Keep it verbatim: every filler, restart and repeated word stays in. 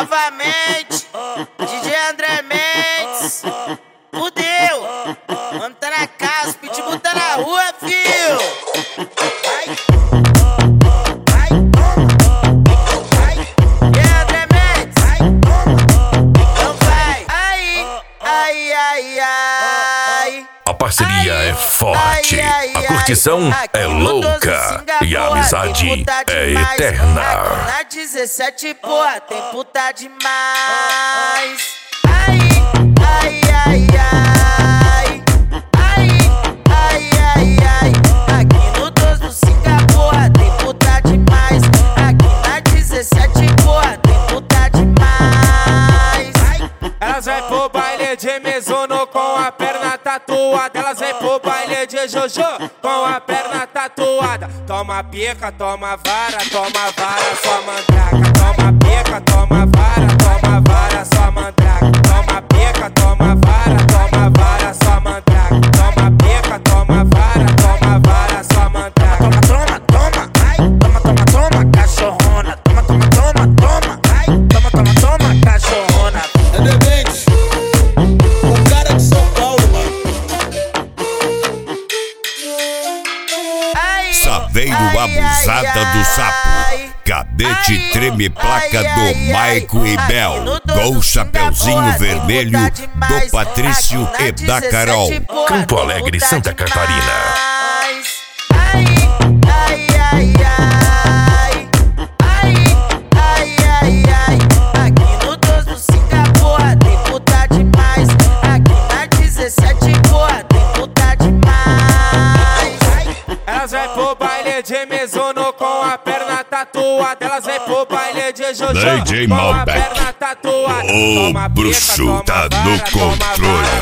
Novamente, D J André Mendes. Fudeu, mano tá na casa, pitbull tá na rua, fio. Vai, vai, vai, e aí, André Mendes, vai, não vai. Aí, ai, ai, ai. A parceria é forte, a curtição é louca e a amizade é eterna. Na dezessete, porra, tem puta demais. Ai, ai, ai, ai. Ai, ai, ai, ai. Aqui no doze do Singapura tem puta demais. Aqui na dezessete, porra, tem puta demais. Elas vai pro baile de Mizuno com a perna tatuada. Elas vai pro baile de Jojo com a perna tatuada. Toma pica, toma vara, toma vara, só mandraca. Toma pica, toma vara, toma vara, só mandraca. Toma pica, toma vara, toma vara, só mandraca. Toma pica, toma vara, toma vara, só mandraca. Toma, toma, toma, ai, toma, toma, toma, cachorrona. Toma, toma, toma, toma, ai, toma, toma, toma, cachorrona. André Mendes, o cara de São Paulo, mano. Saveiro abusada do sapo. Cadete treme placa do Maico e Bel. Gol Chapeuzinho Vermelho do Patrício e da Carol. Campo Alegre, Santa Catarina. Ai, ai, ai, ai. Ai, ai, ai, ai. Aqui no doze do Singapura tem puta demais. Aqui na dezessete, porra, tem puta demais. Elas vai pro baile de Mizuno com a perna tatuada. Elas vai pro baile de Jojo D J com a Malbec. perna tatuada. O Toma bruxo pica, tá toma no vara, toma controle. vara,